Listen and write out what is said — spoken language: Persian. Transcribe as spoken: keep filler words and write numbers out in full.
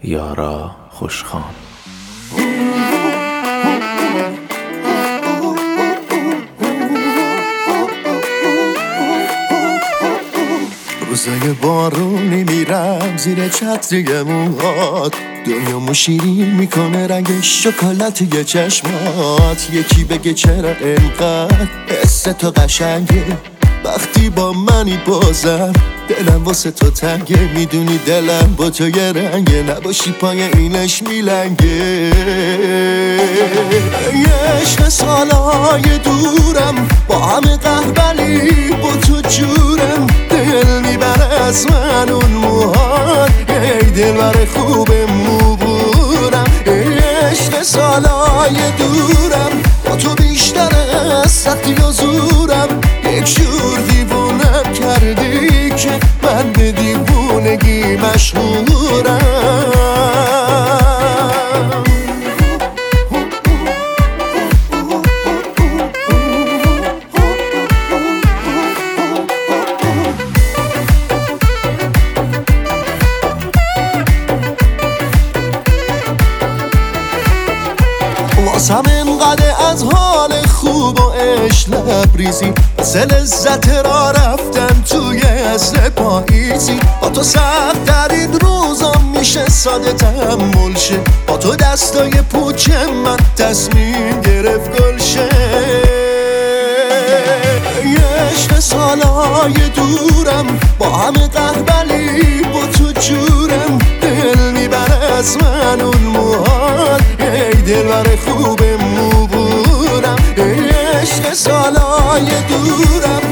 یارا خوشخوام. روزای بارونی میرم زیر چتری موهات، دنیامو شیرین میکنه رنگ شکلاتی چشمات. یکی بگه چرا انقدر حس تو قشنگه، وقتی با منی بازم دلم واسه تو تنگه. میدونی دلم با تو یه رنگه، نباشی پای اینش میلنگه. یه عشق سالهای دورم با همه قهبلی با تو جورم. دل میبره از من اون موهات، ای دل بر خوب موبورم. یه عشق سالهای دورم با تو بیشتر از سختی و زورم. یک جور دیوونم کردی که من به دیوونگی مشهورم. واسم انقدر از حال خوب و عشق لبریزی، واسه لذت را رفتن توی عصر پاییزی. با تو سخت ترین روزم میشه ساده تحمل شه، با تو دستای پوچ من تصمیم گرفت گل شه. یه عشق سالهای دورم با همه قهبلی با تو جورم. دل میبره از من اون موهات، ای دل بر خوب موبورم. یه عشق سالهای دورم